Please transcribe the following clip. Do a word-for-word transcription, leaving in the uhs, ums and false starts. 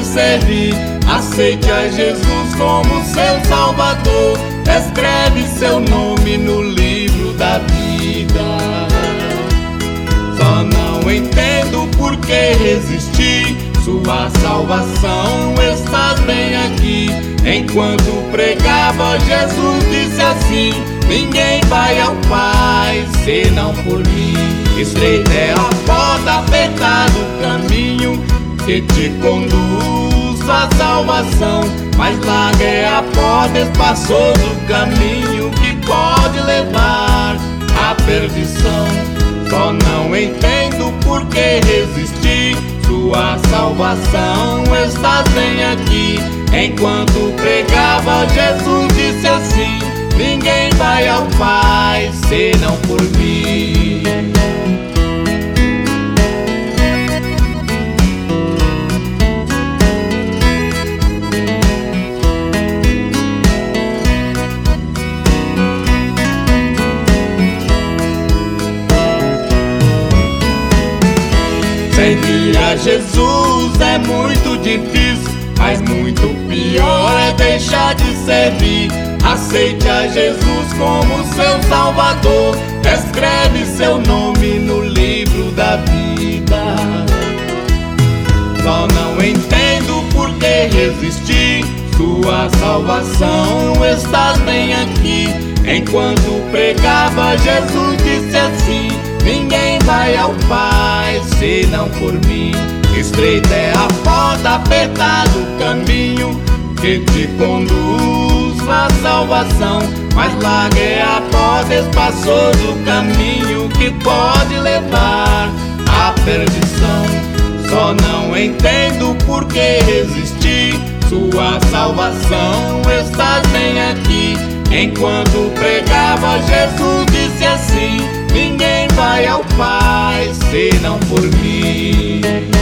servir. Aceite a Jesus como seu Salvador. Escreve seu nome no livro da vida. Só não entendo por que resistir. Sua salvação está bem aqui. Enquanto pregava, Jesus disse assim: ninguém vai ao Pai senão por mim. Estreita é a porta, apertado o caminho que te conduz à salvação, mas larga é a porta, espaçoso o caminho que pode levar à perdição. Só não entendo por que resistir. Sua salvação está bem aqui. Enquanto pregava, Jesus disse assim: ninguém vai ao Pai senão por mim. Seguir a Jesus é muito difícil, mas muito pior é deixar de servir. Aceite a Jesus como seu Salvador. Escreve seu nome no livro da vida. Só não entendo por que resistir. Sua salvação está bem aqui. Enquanto pregava, Jesus disse assim: ninguém vai ao Pai senão por mim. Estreita é a porta, apertado o caminho que te conduz à salvação, mas larga é a porta, espaçoso o caminho que pode levar à perdição. Só não entendo por que resistir. Sua salvação está bem aqui. Enquanto pregava, Jesus disse assim: ninguém vai ao Pai senão por mim.